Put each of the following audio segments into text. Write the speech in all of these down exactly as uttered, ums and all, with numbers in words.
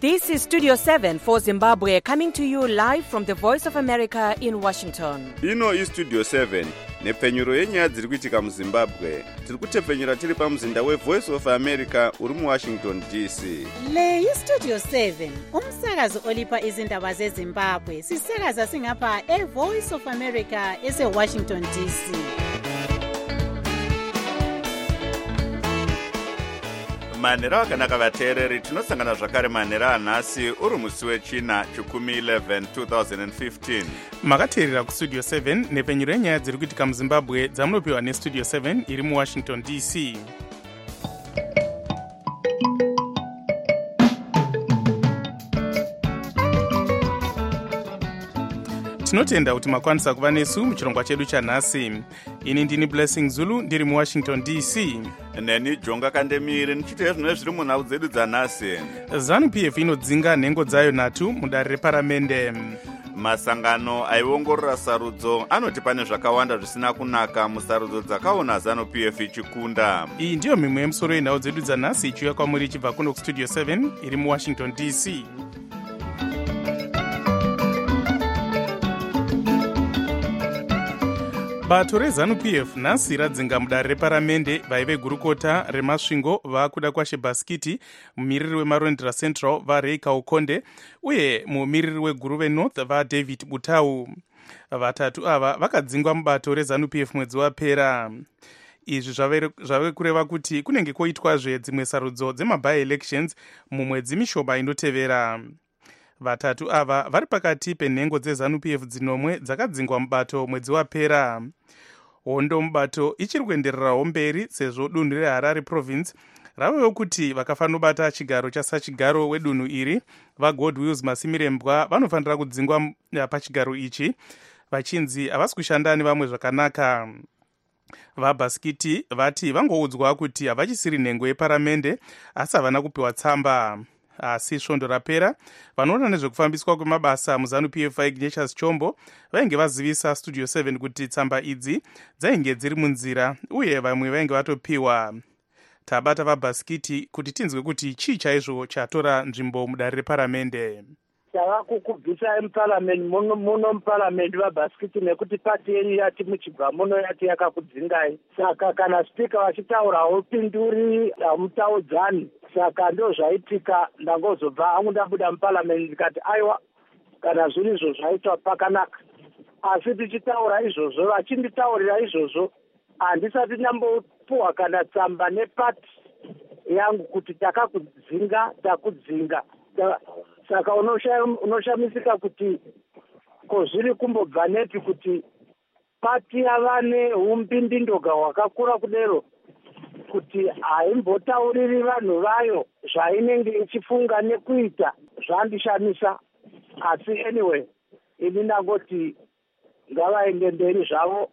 This is Studio seven for Zimbabwe, coming to you live from the Voice of America in Washington. Ino is Studio seven. Nepfenyuro yenyaya dziri kuitika muZimbabwe. Tiri kutepfenyura tiri pamuzinda weVoice of America uri muWashington D C. Le iStudio seven, umsakazo olipa izindaba zeZimbabwe. Sisakaza singapha eVoice of America eseWashington D C. Manhero akanaka vateereri, tinosangana zvakare manhero anhasi uri musi wechina chikumi eleven twenty fifteen. Makateerera kuStudio seven nepfenyuro yenyaya dziri kuitika muZimbabwe dzamunopiwa neStudio seven iri muWashington D C. Tinotenda kuti makwanisa kuva nesu muchirongwa chedu chanhasi. Ini ndini Blessing Zulu ndiri muWashington D C. Neni Jonga Kandemiri nichite zvino zviri munhau dzedu dzanhasi. ZANU-P F inodzinga nhengo dzayo nhatu mudare reparamende. Masangano aiongorora sarudzo anoti pane zvakawanda zvisina kunaka musarudzo dzakaona ZANU-P F ichikunda. Iyi ndiyo mimwe yemusoro yenhau dzedu dzanhasi ichiuya kwamuri ichibva kuno kuStudio seven iri muWashington D C. Bato reZANU-P F nhasi radzinga mudare reparamende vaive gurukota remasvingo vakuda kwashe Baskiti, mumiriri weMarondera Central vaRay Kaukonde uye mumiriri weGuruve North vaDavid Butau. Vatatu ava vakadzingwa mubato reZANU-P F mwedzi wapera. Izvi zvave kureva kuti kunenge koitwazve dzimwe sarudzo dzemabi-elections mumwedzi mishoma inotevera. Vatatu ava vari pakati penhengo dzeZANU-P F dzinomwe dzakadzingwa mubato mwedzi wapera. Hondo mubato ichiri kuendererawo mberi sezvo dunhu reHarare province ravewo kuti vakafanobata chigaro chasachigaro wedunhu iri vaGod Wills Masimirembwa vanofanira kudzingwa pachigaro ichi vachinzi havasi kushanda nevamwe zvakanaka. VaBaskiti vati vangoudzwa kuti havachisiri nhengo yeparamende asi havana kupiwa tsamba. Asi svondo rapera vanoona nezvekufambiswa kwemabasa muZANU-P F vaIgnatius Chombo vainge vazivisa Studio seven kuti tsamba idzi dzainge dziri munzira uye vamwe vainge vatopiwa. Tabata vaBaskiti kuti tinzwe kuti chii chaizvo chatora nzvimbo mudare reparamende. Tava kukubvisa muparamendi muno muno muparamendi vaBaskiti nekuti pati yenyu yati muchibva muno yati yakakudzingai. Saka kana spika vachitaura haupinduri hamutaudzani. Saka ndo zvaitika ndangozobva hangu ndabuda muparamendi ndikati aiwa kana zviri izvo zvaitwa pakanaka. Asi tichitaura izvozvo vachinditaurira izvozvo handisati ndambopuwa kana tsamba nepati yangu kuti takakudzinga takudzinga. Saka unoshamisika kuti kozviri kumbobva nepi kuti pati yava neumbindindoga hwakakura kudero kuti haimbotauriri vanhu vayo zvainenge ichifunga nekuita zvandishamisa. Asi anyway ini ndangoti ngavaende mberi zvavo.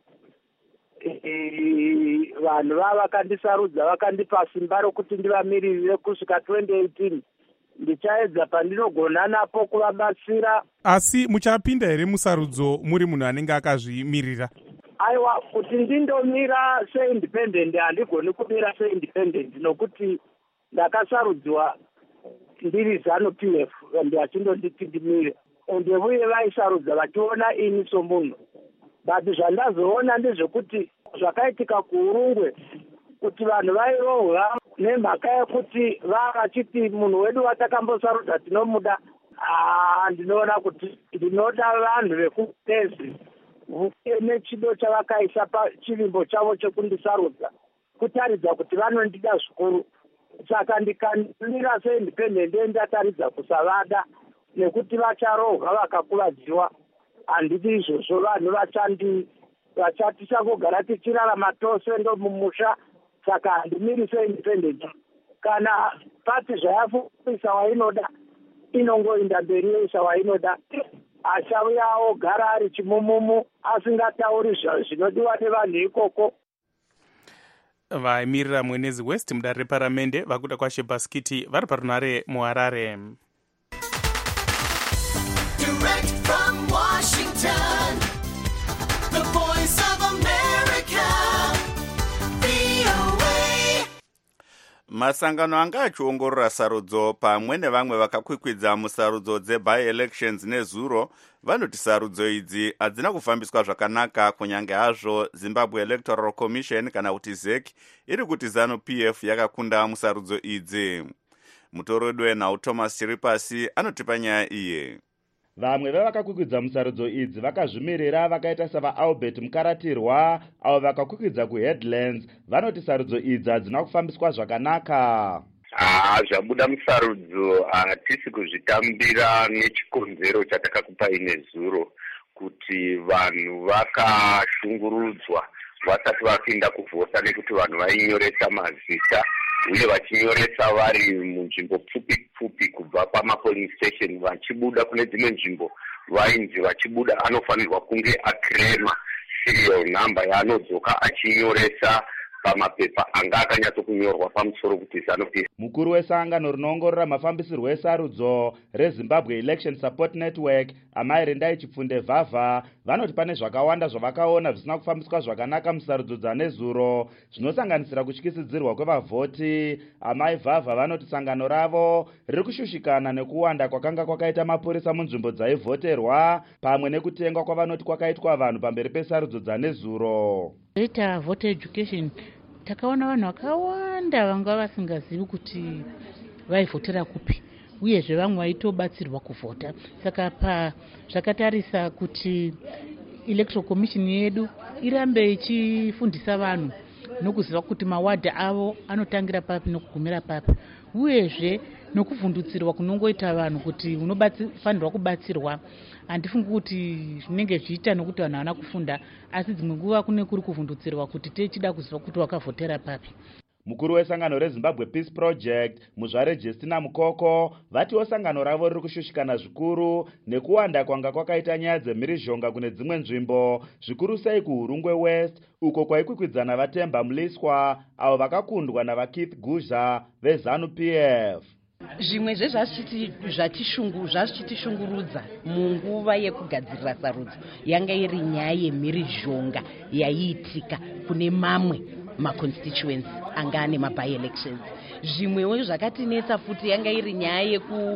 E, vanhu vava vakandisarudza vakandipa simba rokuti ndivamiririre kusvika twenty eighteen. Ndichaedza pandinogona napo kuvabatsira. Asi muchapinda here musarudzo muri munhu anenge akazvimirira? Aiwa, kuti ndindomira seindependent handigoni kumira seindependent nokuti ndakasarudzwa ndiri ZANU-P F ende vachindonditi ndimire ende uye vaisarudza vachiona ini somunhu. But zvandazoona ndezvekuti zvakaitika kuUrungwe kuti vanhu vairohwa nemhaka yekuti vavachiti munhu wedu watakambosarudza tinomuda. Ah, ndinoona kuti ndinoda vanhu vekutezi nechido chavakaisa pachivimbo chavo chekundisarudza kutaridza kuti vanondida zvikuru. Saka ndikamira seindependent ndataridza kusavada nekuti vacharohwa vakakuvadziwa. Handiti izvozvo vanhu vachandi vachatisangogara tichirarama tose ndo mumusha. Saka handimiri seindependent. Kana pati zvayafuisa wainoda inongoinda mberi yoisa wainoda. Achauyawo gara ari chimumumu asingatauri zvinodiwa nevanhu ikoko. Vaimirira Mwenezi West mudare reparamende vakuda kwashe Baskiti vari parunhare muHarare. Direct from Washington, the Voice of America, V O A. masangano anga achiongorora sarudzo pamwe nevamwe vakakwikwidza musarudzo dzebi-elections nezuro vanoti sarudzo idzi hadzina kufambiswa zvakanaka, kunyange hazvo Zimbabwe Electoral Commission kana kuti Z E C iri kuti ZANU-P F yakakunda musarudzo idzi. Mutoredu wenhau Thomas Chiripasi anotipa nyaya iye. Vamwe vevakakwikwidza musarudzo idzi vakazvimirira vakaita savaAlbert Mukaratirwa avo vakakwikwidza kuHeadlands vanoti sarudzo idzi hadzina kufambiswa zvakanaka. Ah, zvabuda musarudzo hatisi kuzvitambira nechikonzero chatakakupai nezuro kuti vanhu vakashungurudzwa vasati vapinda kuvhota nekuti vanhu vainyoresa mazita uye vachinyoresa vari munzvimbo pfupi pfupi kubva pamapoling station vachibuda kune dzimwe nzvimbo vainzi vachibuda anofanirwa kunge akrema serial number yaanodzoka achinyoresa pamapepa anga akanyatsokunyorwa pamusoro kuti ZANU-P F. Mukuru wesangano rinoongorora mafambisirwo esarudzo reZimbabwe Election Support Network Amai Rendai Chipfunde Vhavha vanoti pane zvakawanda zvavakaona zvisina kufambiswa zvakanaka musarudzo dzanezuro zvinosanganisira kutyisidzirwa kwevavhoti. Amai Vhavha vanoti sangano ravo riri kushushikana nekuwanda kwakanga kwakaita mapurisa munzvimbo dzaivhoterwa pamwe nekutengwa kwavanoti kwakaitwa vanhu pamberi pesarudzo dzanezuro. Data voter education takaona vanhu vakawanda vanga vasingazivi kuti vaivhotera kupi uyezve vamwe vaitobatsirwa kuvhota. Saka pa zvakatarisa kuti Electoral Commission yedu irambe ichifundisa vanhu nokuziva kuti mawadha avo anotangira papi nokugumira papi, uyezve nokuvhundutsirwa kunongoita vanhu kuti unofanirwa kubatsirwa. Handifungi kuti zvinenge zviita nokuti vanhu havana kufunda, asi dzimwe nguva kune kuri kuvhundutsirwa kuti tichida kuziva kuti wakavhotera papi. Mukuru wesangano reZimbabwe Peace Project Muzvare Justina Mukoko vatiwo sangano ravo riri kushushikana zvikuru nekuwanda kwanga kwakaita nyaya dzemhirizhonga kune dzimwe nzvimbo, zvikuru sei kuHurungwe West uko kwaikwikwidzana vaTemba Mliswa avo vakakundwa navaKeith Guzha veZANU-P F. Zvimwe zvezvazvichitishungurudza munguva yekugadzirira sarudzo yanga iri nyaya yemhirizhonga yaiitika kune mamwe maconstituency anga ane mabi-elections. Zvimwewo zvakatinetsa futi yanga iri nyaya yeku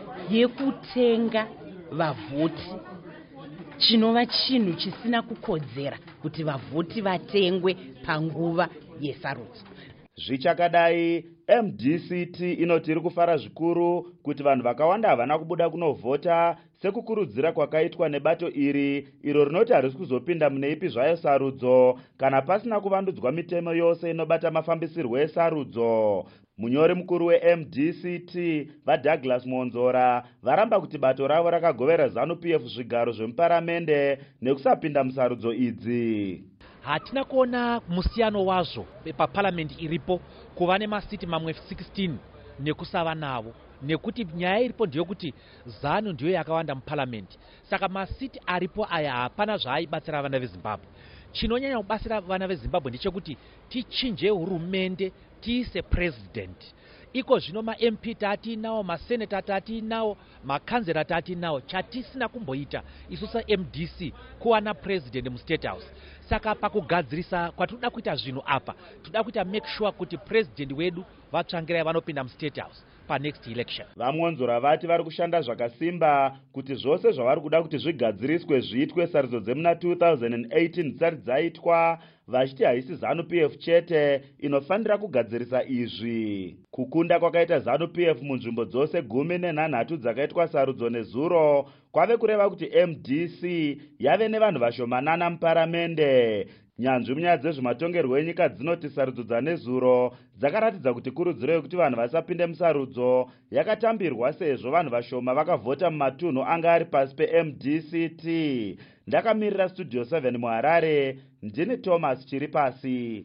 yekutenga vavhoti, chinova chinhu chisina kukodzera kuti vavhoti vatengwe panguva yesarudzo. Zvichakadai, M D C T inoti iri kufara zvikuru kuti vanhu vakawanda havana kubuda kunovhota sekukurudzira kwakaitwa nebato iri iro rinoti harisi kuzopinda mune ipi zvayo sarudzo kana pasina kuvandudzwa mitemo yose inobata mafambisirwo esarudzo. Munyori mukuru we-M D C T vaDouglas Monzora varamba kuti bato ravo rakagovera ZANU-P F zvigaro zvemuparamende nekusapinda musarudzo idzi. Hatina kuona musiyano wazvo paparliament iripo kuva nemasiti mamwe sixteen nekusava navo, nekuti nyaya iripo ndeyekuti ZANU ndiyo yakawanda muparliament. Saka masiti aripo aya hapana zvaaibatsira vana veZimbabwe. Chinonyanya kubatsira vana veZimbabwe ndechekuti tichinje hurumende tiise president. Iko zvino ma-M P tatinawo, maseneta tatinawo, makanzera tatinawo, chatisina kumboita isusa M D C kuwana president mu State House. Saka pakugadzirisa kwatinoda kuita zvinhu apa, toda kuita make sure kuti president wedu vatsvangirai vanopinda mu State House pa next election. Vamonzora vati vari kushanda zvakasimba kuti zvose zvavari kuda kuti zvigadziriswe zviitwe sarudzo dzemuna two thousand eighteen dzisati dzaitwa, vachiti haisi ZANU-P F chete inofanira kugadzirisa izvi. Kukunda kwakaita ZANU-P F munzvimbo dzose gumi nenhanhatu dzakaitwa sarudzo nezuro kwave kureva kuti M D C yave nevanhu vashomanana muparamende. Nyanzvi munyaya dzezvematongerwo enyika dzinoti sarudzo dzanezuro dzakaratidza kuti kurudziro yekuti vanhu vasapinde musarudzo yakatambirwa sezvo vanhu vashoma vakavhota mumatunhu anga ari pasi pe-M D C T. Ndakamirira Studio seven muHarare, ndini Thomas Chiripasi.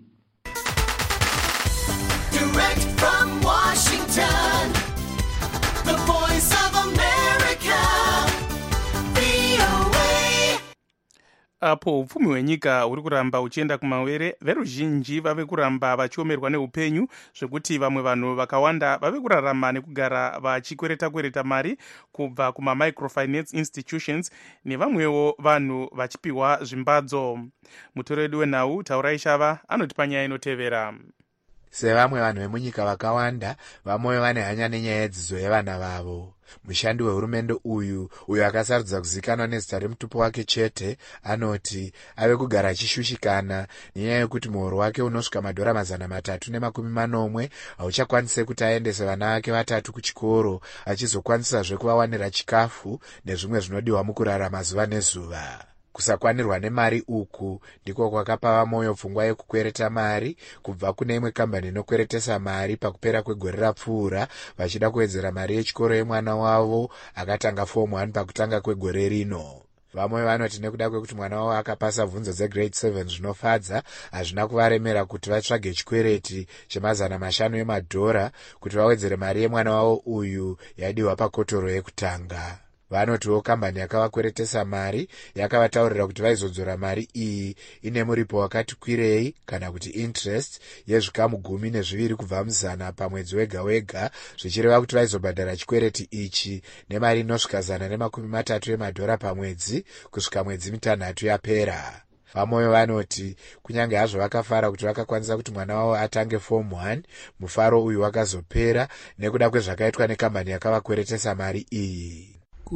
Direct from Washington, the voice of America, V O A. Apo upfumi hwenyika huri kuramba uchienda kumawere, veruzhinji vave kuramba vachiomerwa neupenyu zvekuti vamwe vanhu vakawanda vave kurarama nekugara vachikwereta kwereta mari kubva kuma microfinance institutions nevamwewo vanhu vachipiwa zvimbadzo. Mutoredu wenhau Taurai Shava anotipa nyaya inotevera. Sevamwe vanhu vemunyika vakawanda, vamwe vane hanya nenyaya yedzidzo yevana vavo. Mushandi wehurumende uyu, uyo akasarudza kuzikanwa nezita remutupo wake chete, anoti ave kugara achishushikana nenyaya yekuti muhoro wake unosvika madhora mazana matatu nemakumi manomwe hauchakwanise kuti aendese vana vake vatatu kuchikoro, achizokwanisazve kuvawanira chikafu nezvimwe zvinodiwa mukurarama zuva nezuva. Kusakwanirwa nemari uku ndiko kwakapa vamoyo pfungwa yekukwereta mari kubva kune imwe kambani inokweretesa mari pakupera kwegore rapfuura, vachida kuwedzera mari yechikoro yemwana wavo akatanga fomu one pakutanga kwegore rino. Vamwe vanoti nekuda kwekuti mwana wavo akapasa bvunzo dzegrade seven zvinofadza, hazvina kuvaremera kuti vatsvage chikwereti chemazana mashanu emadhora kuti vawedzere mari yemwana wavo uyu yaidiwa pakotoro yekutanga. Vanotiwo kambani yakavakweretesa mari yakavataurira kuti vaizodzora mari iyi ine muripo wakati kwirei kana kuti interest yezvikamu gumi nezviviri kubva muzana pamwedzi wega wega, zvichireva kuti vaizobhadhara chikwereti ichi nemari inosvika zana nemakumi matatu emadhora pamwedzi kusvika mwedzi mitanhatu yapera. Vamwe vanoti kunyange hazvo vakafara kuti vakakwanisa kuti mwana wavo atange form one, mufaro uyu wakazopera nekuda kwezvakaitwa nekambani yakavakweretesa mari iyi.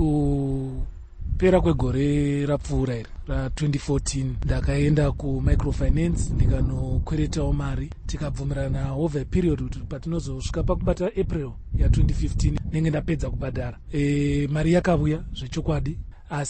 Kupera kwegore rapfuura iri ra twenty fourteen ndakaenda kumicrofinance ndikanokweretawo mari, tikabvumirana over a period kuti patinozosvika pakubata April ya twenty fifteen nenge ndapedza kubhadhara. E, mari yakauya zvechokwadi,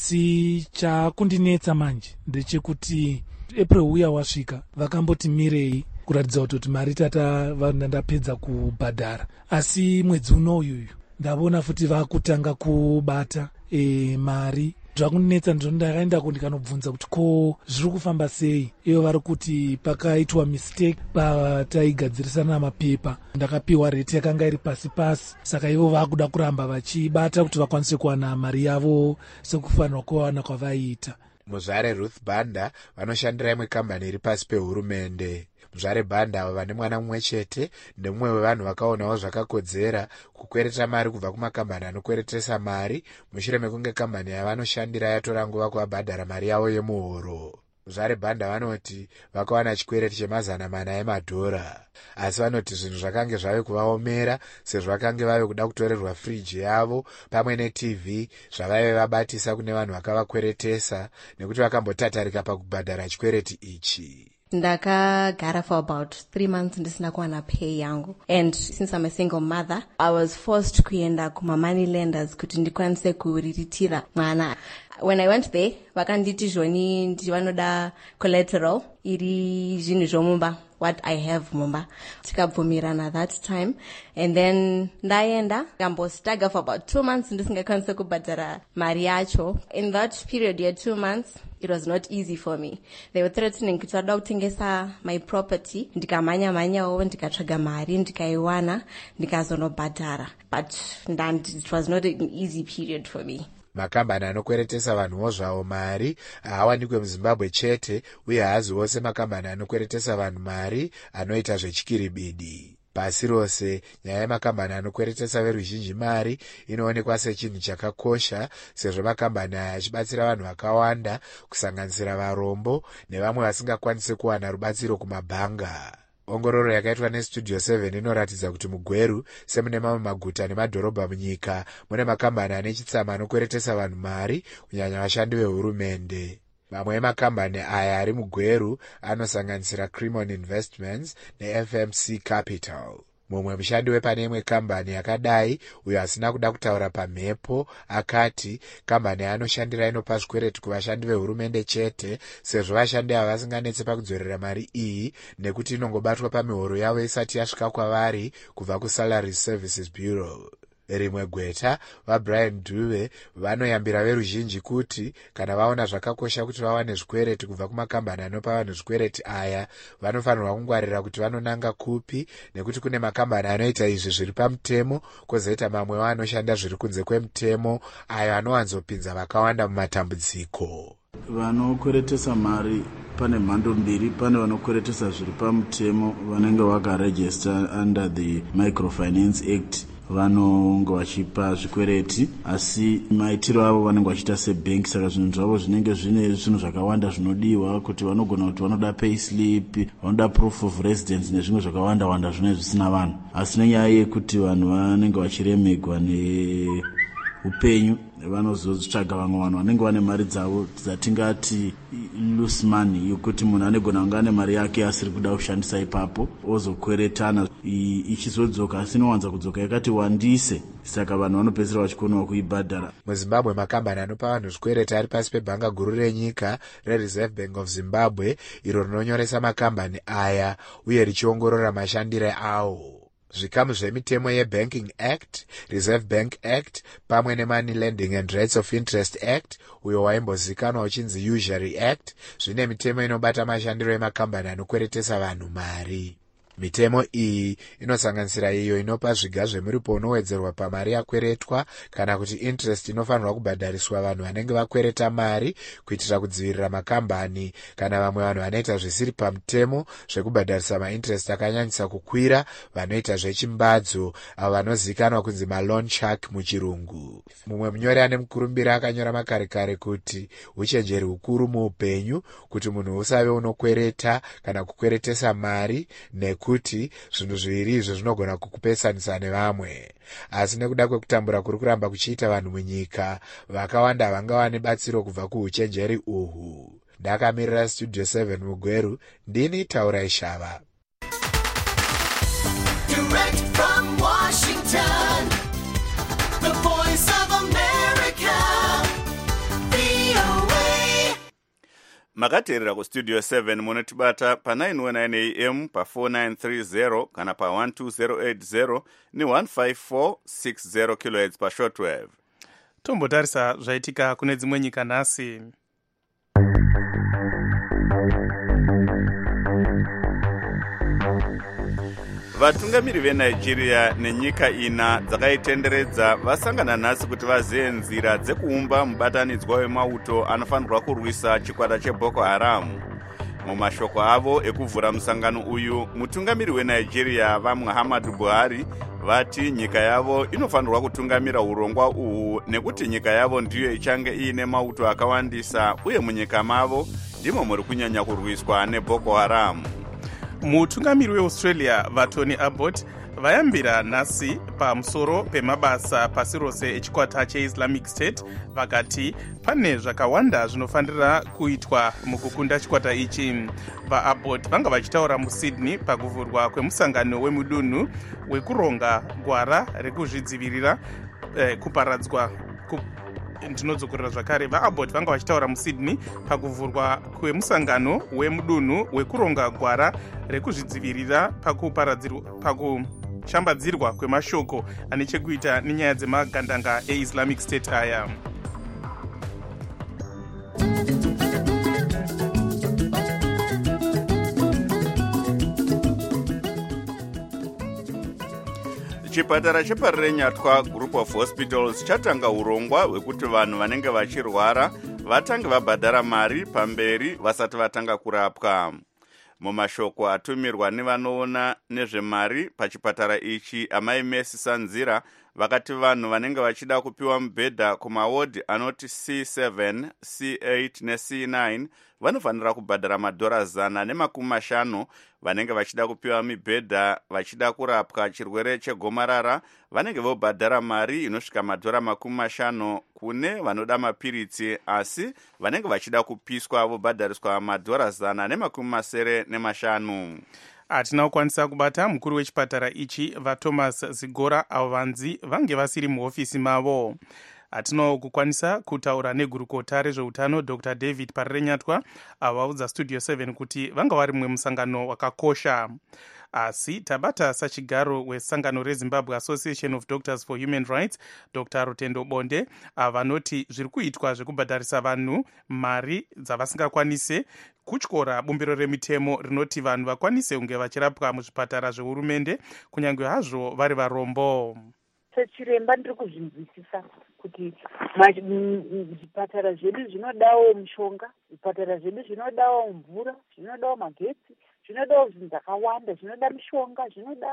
asi chakundinetsa manje ndechekuti April uya wasvika vakamboti mirei kuratidza kuti mari tata vandapedza kubhadhara, asi mwedzi uno uyuyu ndabona futi vakutanga kubata e, mari. Zvakundinetsa ndizvo ndakaenda kundikanobvunza kuti ko zviri kufamba sei. Iyo vari kuti pakaitwa mistake pataigadzirisana mapepa, ndakapiwa rate yakanga iri pasi pasi, saka ivo vakuda kuramba vachibata kuti vakwanise kuwana mari yavo sekufanirwa kuwana kwavaiita. Muzvare Ruth Banda vanoshandira imwe kambani iri pasi pehurumende. Muzvare Banda ava vane mwana mumwe chete ndemumwe wevanhu vakaonawo zvakakodzera kukwereta mari kubva kumakambani anokweretesa mari mushure mekunge kambani yavanoshandira yatora nguva kuvabhadhara mari yavo yemuhoro. Muzvare Banda vanoti vakawana chikwereti chemazana mana emadhora, asi vanoti zvinhu zvakange zvave kuvaomera sezvo vakange vave kuda kutorerwa friji yavo pamwe neT V zvavaive vabatisa kune vanhu vakavakweretesa nekuti vakambotatarika pakubhadhara chikwereti ichi. Ndakagara for about three months ndisina kuwana pay yangu, and since I'm a single mother I was forced kuenda kuma money lenders kuti ndikwanise kuriritira mwana. When I went there vakanditi zvoni ndivanoda collateral iri zvinhu zvomumba, what I have mumba. Tikabvumirana that time, and then ndaenda kambostaga for about two months ndisingakwanise kubhadhara mari yacho. In that period ya two months it was not easy for me. They were threatening kuti vada kutengesa my property, ndikamanya manyawo ndikatsvaga mari ndikaiwana ndikazonobhadhara, but it was not an easy period for me. Makambani anokweretesa vanhuwo zvavo mari haawanikwe muZimbabwe chete, uye haaziwo semakambani anokweretesa vanhu mari anoita zvechikiribidi. Pasi rose nyaya yemakambani anokweretesa veruzhinji mari inoonekwa sechinhu chakakosha, sezvo makambani aya achibatsira vanhu vakawanda kusanganisira varombo nevamwe vasingakwanise kuwana rubatsiro kumabhanga. Ongororo yakaitwa neStudio seven inoratidza kuti muGweru semune mamwe maguta nemadhorobha munyika mune makambani ane chitsama anokweretesa vanhu mari kunyanya vashandi vehurumende. Mamwe emakambani aya ari muGweru anosanganisira Cremon Investments neF M C Capital. Mumwe mushandi wepane imwe kambani yakadai, uyo asina kuda kutaura pamhepo, akati kambani anoshandira inopa zvikwereti kuvashandi vehurumende chete sezvo vashandi ava vasinganetse pakudzorera mari iyi nekuti inongobatwa pamihoro yavo isati yasvika kwavari kubva kuSalary Services Bureau. Rimwe gweta vaBrian Dube vanoyambira veruzhinji kuti kana vaona zvakakosha kuti vawane zvikwereti kubva kumakambani anopa vanhu zvikwereti aya, vanofanirwa kungwarira kuti vanonanga kupi, nekuti kune makambani anoita izvi zviri pamutemo, kwozoita mamwe vanoshanda zviri kunze kwemutemo ayo anowanzopinza vakawanda mumatambudziko. Vanokweretesa mari pane mhando mbiri. Pane vanokweretesa zviri pamutemo vanenge vakaregister under the Microfinance Act. vanonge vachipa zvikwereti, asi maitiro avo vanenge vachiita sebhengi. Saka zvinhu zvavo zvinenge zvine zvinhu zvakawanda zvinodiwa, kuti vanogona kuti vanoda payslip, vanoda proof of residence nezvimwe zvakawanda wanda zvinenge zvisina vanhu. Asi nenyaya yekuti vanhu vanenge vachiremegwa neupenyu, vanozotsvaga vamwe vanhu vanenge vane mari dzavo dzatingati loose money, yokuti munhu anogona kunge ane mari yake asiri kuda kushandisa ipapo, ozokweretana ichizodzoka, asi inowanza kudzoka yakati wandise, saka vanhu vanopedzisira vachikonawo kuibhadhara. MuZimbabwe makambani anopa vanhu zvikwereti ari pasi pebhanga guru renyika reReserve Bank of Zimbabwe, iro rinonyoresa makambani aya uye richiongorora mashandire awo. Zvikamu zvemitemo yeBanking Act, Reserve Bank Act pamwe neMoney Lending and Rates of Interest Act, uyo waimbozikanwa uchinzi Usury Act, zvine mitemo inobata mashandiro emakambani anokweretesa vanhu mari. Mitemo iyi inosanganisira iyo inopa zviga zvemuripo unowedzerwa pamari yakweretwa, kana kuti interest inofanirwa kubhadhariswa vanhu vanenge vakwereta mari kuitira kudzivirira makambani kana vamwe vanhu vanoita zvisiri pamutemo zvekubhadharisa mainterest akanyanyisa kukwira, vanoita zvechimbadzo, avo vanozikanwa kunzi maloan shark muchirungu. Mumwe munyori ane mukurumbira akanyora makare kare kuti uchenjeri hukuru muupenyu kuti munhu usave unokwereta kana kukweretesa mari, neku kuti zvinhu zviviri izvo zvinogona kukupesanisa nevamwe. Asi nekuda kwekutambura kuri kuramba kuchiita vanhu munyika, vakawanda vangawane batsiro kubva kuuchenjeri uhu. Ndakamirira Studio seven Mugweru, ndini Taurai Shava. Direct from Washington, the voice of America, V O A. Makateerera kustudio seven munotibata pa nine one nine A M, pa four nine three zero kana pa one two zero eight zero ni one five four six zero kilohertz pa shortwave. Tombotarisa zvaitika kune dzimwe nyika nhasi. Vatungamiri veNigeria nenyika ina dzakaitenderedza vasangana nhasi kuti vazive nzira dzekuumba mubatanidzwa wemauto anofanirwa kurwisa chikwata cheBoko Haram. Mumashoko avo ekuvhura musangano uyu, mutungamiri weNigeria vaMuhammadu Buhari vati nyika yavo inofanirwa kutungamira urongwa uhu nekuti nyika yavo ndiyo ichange iine mauto akawandisa, uye munyika mavo ndimo muri kunyanya kurwiswa neBoko Haram. Mutungamiri weAustralia vaTony Abbott vayambira nhasi pamusoro pemabasa pasi rose echikwata cheIslamic State, vakati pane zvakawanda zvinofanira kuitwa mukukunda chikwata ichi. VaAbbott vanga vachitaura muSydney pakuvhurwa kwemusangano wemudunhu wekuronga gwara rekuzvidzivirira eh, kuparadzwa ku ndinodzokorera zvakare. VaAbbott vanga vachitaura muSydney pakuvhurwa kwemusangano wemudunhu wekuronga gwara rekuzvidzivirira pakuparadzirwa pakushambadzirwa kwemashoko ane chekuita nenyaya dzemagandanga eIslamic State aya. Chipatara cheparenyatwa Group of Hospitals chatanga urongwa hwekuti vanhu vanenge vachirwara vatange vabhadhara mari pamberi vasati vatanga kurapwa. Mumashoko atumirwa nevanoona nezvemari pachipatara ichi, Amai Mercy Sanzira vakati vanhu vanenge vachida kupiwa mubhedha kumawodi anoti C seven, C eight ne C nine vanofanira kubhadhara madhora zana nemakumi mashanu. Vanenge vachida kupiwa mibhedha vachida kurapwa chirwere chegomarara vanenge vobhadhara mari inosvika madhora makumi mashanu. Kune vanoda mapiritsi asi vanenge vachida kupiswa vobhadhariswa madhora zana nemakumi masere nemashanu. Hatina kukwanisa kubata mukuru wechipatara ichi vaThomas Zigora avo vanzi vange vasiri muhofisi mavo. Hatino kukwanisa kutaura negurukota rezveutano Doctor David Parenyatwa avo vaudza Studio seven kuti vanga vari mumwe musangano wakakosha. Asi tabata sachigaro wesangano reZimbabwe Association of Doctors for Human Rights Doctor Rutendo Bonde vanoti zviri kuitwa zvekubhadharisa vanhu mari dzavasingakwanise kutyora bumbiro remitemo rinoti vanhu vakwanise kunge vachirapwa muzvipatara zvehurumende kunyange hazvo vari varombo. Sechiremba ndiri kuzvinzwisisa kuti zvipatara zvedu zvinodawo mushonga, zvipatara zvedu zvinodawo mvura, zvinodawo magetsi, zvinodawo zvinhu zvakawanda, zvinoda mishonga, zvinoda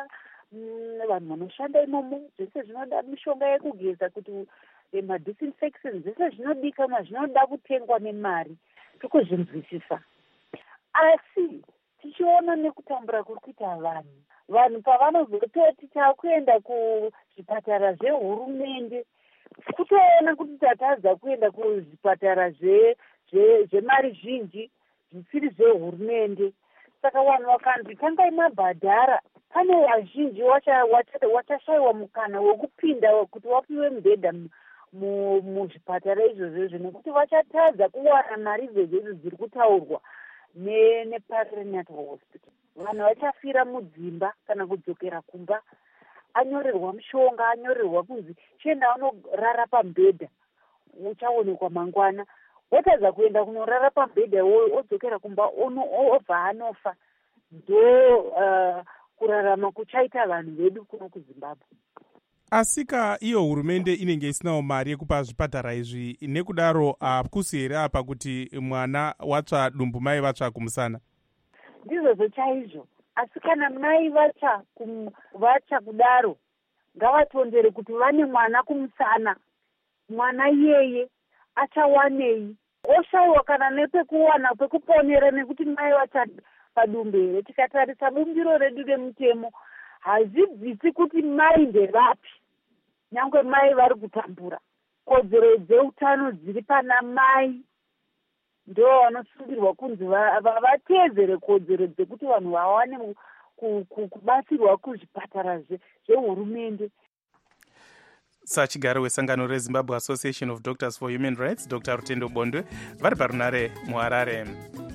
vanhu vanoshanda imomo zvese zvinoda mishonga yekugeza kuti madisinfection zvese zvinodikanwa zvinoda kutengwa nemari. Tikuzvinzwisisa, asi tichiona nekutambura kuri kuita vanhu vanhu pavanozototi takuenda kuzvipatara zvehurumende kutoona kuti tatadza kuenda kuzvipatara zvemari zhinji zvisiri zvehurumende. Saka vanhu vakanzi tangai mabhadhara, pane vazhinji wachashayiwa mukana wekupinda kuti wapiwe mubhedha muzvipatara izvozvo nekuti vachatadza kuwana mari dzedzedzo dziri kutaurwa neparinatal hospital. Vanhu vachafira mudzimba kana kudzokera kumba, anyorerwa mushonga, anyorerwa kunzi chienda unorara pamubhedha uchaonekwa mangwana. Wotadza kuenda kunorara pamubhedha wodzokera kumba obva anofa. Ndo uh, kurarama kuchaita vanhu vedu kuno kuZimbabwe. Asika iyo hurumende inenge isinawo mari yekupa zvipatara izvi, nekudaro hakusi here apa kuti mwana watsva dumbu mai vatsva kumusana? Ndizvozvo chaizvo, asi kana mai vatsva vatsva kudaro ngavatondere kuti vane mwana kumusana, mwana iyeye achawanei? Oshayiwa kana nepekuwana pekuponera nekuti mai vatsva padumbu here. Tikatarisa bumbiro redu remutemo hazvidzisi kuti mai ndevapi, nyangwe mai vari kutambura. Kodzero dzeutano dziri pana mai, ndo vanosungirwa kunzi vatedzere kodzero dzekuti vanhu vawane kubatsirwa kuzvipatara zvehurumende. Sachigaro wesangano reZimbabwe Association of Doctors for Human Rights, Doctor Rutendo Bondwe, vari parunare muHarare.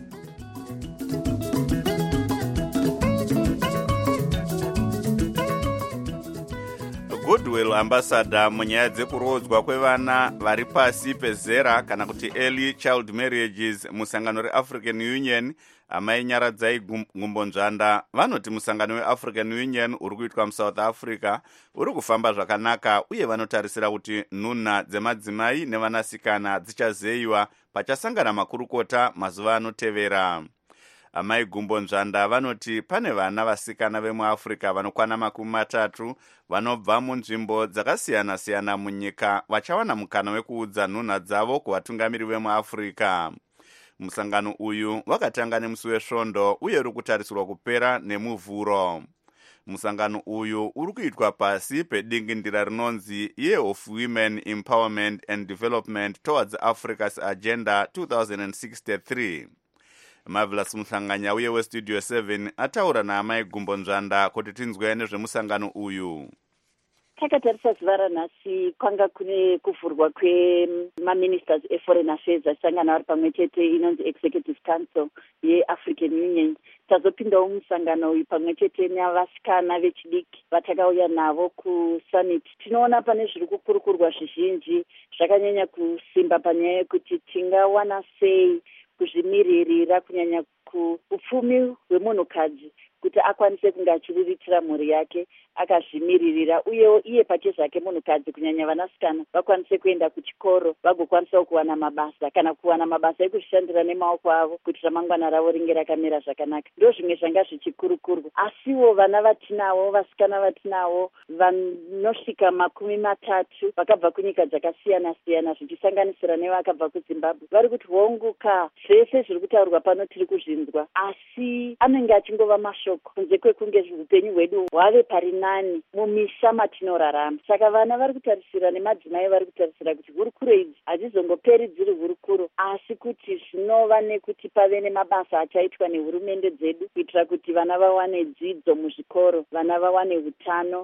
Goodwill ambassador munyaya dzekurodzwa kwevana vari pasi pezera kana kuti early child marriages musangano reAfrican Union, amai Nyaradzai Ngumbonzvanda, vanoti musangano weAfrican Union uri kuitwa muSouth Africa uri kufamba zvakanaka uye vanotarisira kuti nhunha dzemadzimai nevanasikana dzichazeyiwa pachasangana makurukota mazuva anotevera. Amai Ngumbonzvanda vanoti pane vana vasikana vemuAfrica vanokwana makumi matatu vanobva munzvimbo dzakasiyana-siyana munyika vachawana mukana wekuudza nhunha dzavo kuvatungamiri vemuAfrica. Musangano uyu wakatanga nemusi wesvondo uye uri kutarisirwa kupera nemuvhuro. Musangano uyu uri kuitwa pasi pedingindira rinonzi Year of Women Empowerment and Development Towards Africa's Agenda two thousand sixty-three. Marvelous Muhlanganya uye westudio seven ataura naamai Ngumbonzvanda kuti tinzwe nezvemusangano uyu. Takatarisa zuva ranhasi kwanga kune kuvhurwa kwemaministers eforeign affairs asangana vari pamwe chete inonzi executive council yeAfrican Union. Tazopindawo musangano uyu pamwe chete navasikana vechidiki vatakauya navo kusummit. Tinoona pane zviri kukurukurwa zvizhinji zvakanyanya kusimba panyaya yekuti tingawana sei kuzvimiririra kunyanya kupfumi hwemunhukadzi kuti akwanise kunge achiriritira mhuri yake akazvimiririra, uyewo iye pache zvake munhukadzi kunyanya vanasikana vakwanise kuenda kuchikoro vagokwanisawo kuwana mabasa kana kuwana mabasa ekuzvishandira nemaoko avo kuti ramangwana ravo ringe rakamira zvakanaka. Ndo zvimwe zvanga zvichikurukurwa. Asiwo vana vatinavo, vasikana vatinavo vanosvika makumi matatu vakabva kunyika dzakasiyana-siyana zvichisanganisira nevakabva kuZimbabwe vari kuti honguka, zvese zviri kutaurwa pano tiri kuzvinzwa, asi anenge achingova mashoko kunze kwekunge upenyu hwedu hwave pari nani mumisha matinorarama. Saka vana vari kutarisira nemadzimai vari kutarisira kuti hurukuro idzi hadzizongoperi dziri hurukuro, asi kuti zvinova nekuti pave nemabasa achaitwa nehurumende dzedu kuitira kuti vana vawane dzidzo muzvikoro, vana vawane utano,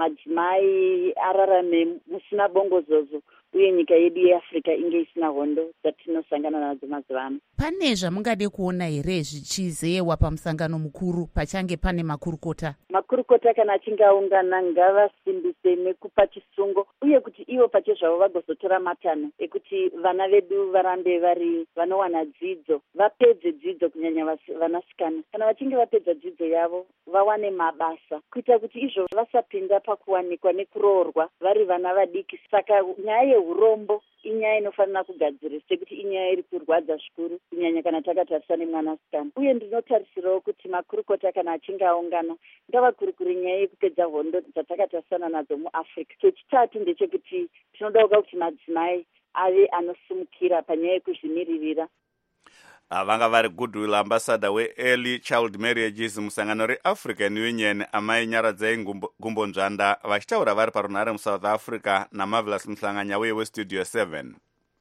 madzimai ararame musina bongozozo, uye nyika yedu yeAfrica inge isina hondo dzatinosangana nadzo mazuva ano. Pane zvamungade kuona here zvichizeyewa pamusangano mukuru pachange pane makurukota? Makurukota kana achinge aungana ngavasimbise nekupa chisungo, uye kuti ivo pache zvavo vagozotora matanho ekuti vana vedu varambe vari vanowana dzidzo, vapedze dzidzo kunyanya vanasikana. Kana vachinge vapedza dzidzo yavo vawane mabasa, kuita kuti izvo vasapinda pakuwanikwa nekuroorwa vari vana vadiki. Saka nyaya urombo inyaya inofanira kugadzirisa sekuti inyaya iri kurwadza zvikuru kunyanya kana takatarisa nemwanasikana. Uye ndinotarisirawo kuti makurukota kana achinge aungana ngavakurukure nyaya yekupedza hondo dzatakatarisana nadzo muafrica. Chechitatu ndechekuti tinoda kuga kuti madzimai ave anosumukira panyaya yekuzvimiririra. Vanga vari goodwill ambassador we-early child marriages musangano reAfrican Union amai Nyaradzai Gumbonzvanda vachitaura vari parunhare muSouth Africa naMarvelous Mhlanganya uye weStudio seven.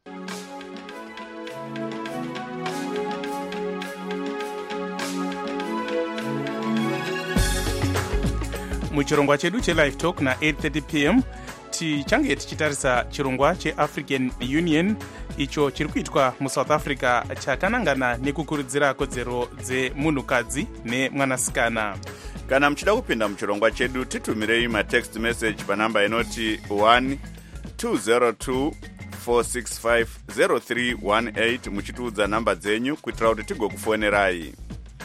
Muchirongwa chedu chelive talk na eight thirty p m tichange tichitarisa chirongwa cheAfrican Union icho chiri kuitwa muSouth Africa chakanangana nekukurudzira kodzero dzemunhukadzi nemwanasikana. Kana muchida kupinda muchirongwa chedu titumirei matext message panamba inoti one two zero two four six five zero three one eight muchitiudza namba dzenyu kuitira kuti tigokufonerai.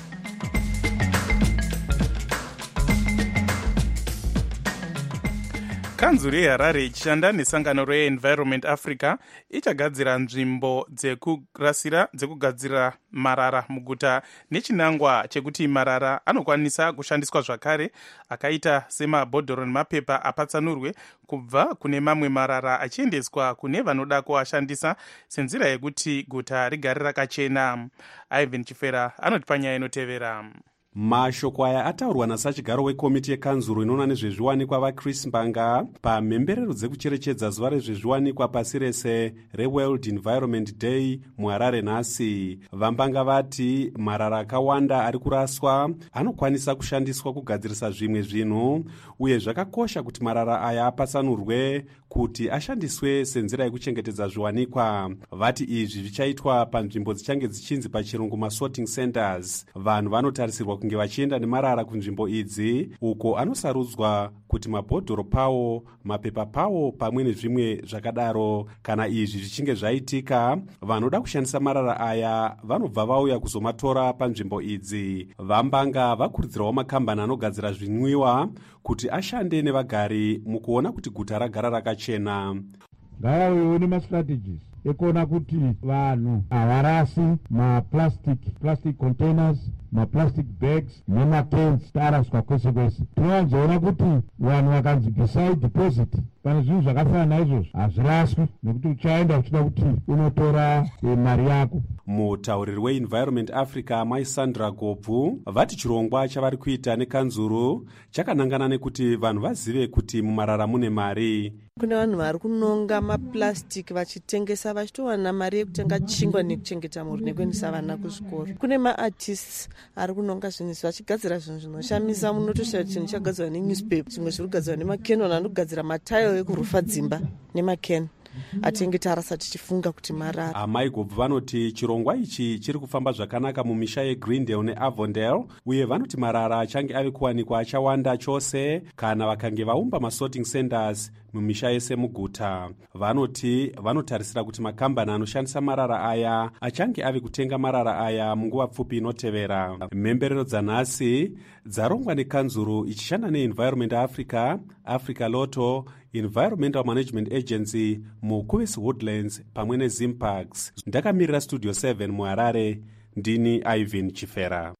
Kanzuru yeHarare ichishanda nesangano reEnvironment Africa ichagadzira nzvimbo dzekurasira dzekugadzira marara muguta nechinangwa chekuti marara anokwanisa kushandiswa zvakare akaita semabhodhoro nemapepa apatsanurwe kubva kune mamwe marara achiendeswa kune vanoda kuashandisa senzira yekuti guta rigare rakachena. Ivan Chifera anoti panyaya inotevera. Mashoko aya ataurwa nasachigaro wekomiti yekanzuru inoona nezvezviwanikwa vaChris Mbanga pamhemberero dzekucherechedza zuva rezvezviwanikwa pasi rese reWorld Environment Day muHarare nhasi. Vambanga vati marara akawanda ari kuraswa anokwanisa kushandiswa kugadzirisa zvimwe zvinhu uye zvakakosha kuti marara aya apatsanurwe kuti ashandiswe senzira yekuchengetedza zviwanikwa. Vati izvi zvichaitwa panzvimbo dzichange dzichinzi pachirungu masorting centers. Vanhu vanotarisirwa kunge vachienda nemarara kunzvimbo idzi uko anosarudzwa kuti mabhodhoro pawo, mapepa pawo pamwe nezvimwe zvakadaro. Kana izvi zvichinge zvaitika, vanoda kushandisa marara aya vanobva vauya kuzomatora panzvimbo idzi. Vambanga vakurudzirawo makambani anogadzira zvinwiwa kuti ashande nevagari mukuona kuti guta ragara rakachena. Ngavauyewo nemastrategies ekuona kuti vanhu havarasi maplastic plastic containers maplastic bags nemacans taraswa kwese kwese. Tinowanzoona kuti vanhu vakanzi beside deposit pane zvinhu zvakafanana naizvozvo hazviraswi nekuti uchaenda uchida kuti unotora e, mari yako. Mutauriri weEnvironment Africa mai Sandra Gobvu vati chirongwa chavari kuita nekanzuru chakanangana nekuti vanhu vazive kuti mumarara mune mari. Kune vanhu vari kunonga maplastic vachitengesa vachitowana mari yekutenga chingwa nekuchengeta mhuri nekuendesa vana kuzvikoro. Kune maartists ari kunonga zvinhu vachigadzira zvinhu zvinoshamisa. Munotoshaura chinhu chagadzirwa nenewspaper, zvimwe zviri kugadzirwa nemacanon anogadzira matile ekurufa dzimba nemacan atenge tarasa tichifunga kuti marara. Amai Gobvu vanoti chirongwa ichi chiri kufamba zvakanaka mumisha yeGreendale neAvondale uye vanoti marara achange ave kuwanikwa achawanda chose kana vakange vaumba masorting centers mumisha yese muguta. Vanoti vanotarisira kuti makambani anoshandisa marara aya achange ave kutenga marara aya munguva pfupi inotevera. Mhemberero dzanhasi dzarongwa nekanzuru ichishanda neEnvironment Africa, Africa Lotto, Environmental Management Agency, muKuvis Woodlands pamwe neZimparks. Ndakamirira Studio seven muHarare, ndini Ivan Chifera.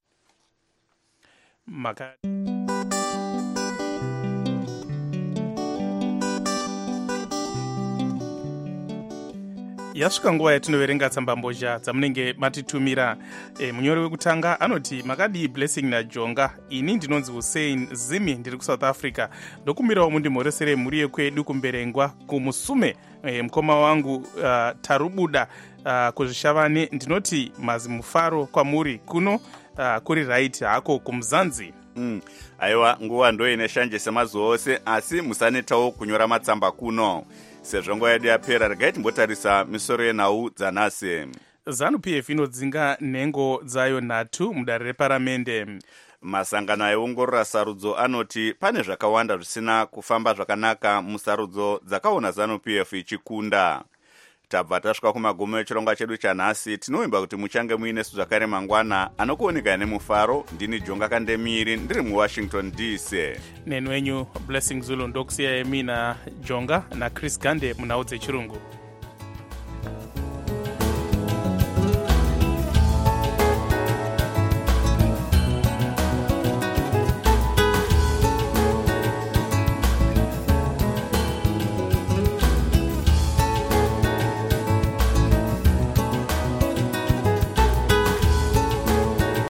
Maka yasvika nguva yatinoverenga tsambambozha dzamunenge matitumira. E, munyori wekutanga anoti makadii Blessing naJonga, ini ndinonzi Hussein Zimi ndiri kuSouth Africa, ndokumirawo mundimhoresere mhuri yekwedu kumberengwa kumusume. E, mukoma wangu uh, Tarubuda uh, kuzvishavane ndinoti mazimufaro kwamuri kuno uh, kuri right hako kumuzanzi. Mm. Aiwa nguva ndo ine shanje semazuva ose asi musanetawo kunyora matsamba kuno. Sezvo nguva yedu yapera regai timbotarisa misoro yenhau dzanhasi. ZANU P F inodzinga nhengo dzayo nhatu mudare reparamende. Masangano aiongorora sarudzo anoti pane zvakawanda zvisina kufamba zvakanaka musarudzo dzakaona ZANU P F ichikunda. tabva tasvika kumagumo echirongwa chedu chanhasi. Tinovimba kuti muchange muinesu zvakare mangwana. Anokuoneka nemufaro ndini Jonga Kandemiri ndiri muWashington D C. Nenwenyu Blessing Zulu ndokusiyai mina Jonga na Chris Gande munhau dzechirungu.